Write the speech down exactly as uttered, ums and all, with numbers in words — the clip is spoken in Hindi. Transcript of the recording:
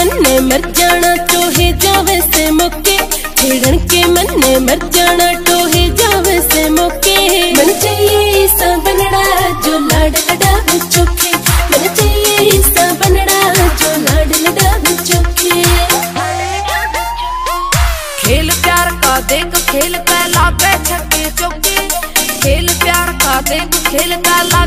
मन्ने मर जाना टोहे जावे से मौके, छेड़न के मन्ने मर जाना टोहे जावे से मौके। मन चाहिए ऐसा बनड़ा जो लाड लड़ा चौके, मन चाहिए ऐसा बनड़ा जो लाड लड़ा चौके। खेल प्यार का देख खेल का लागे छक्के चौके, खेल प्यार का देख खेल का लागे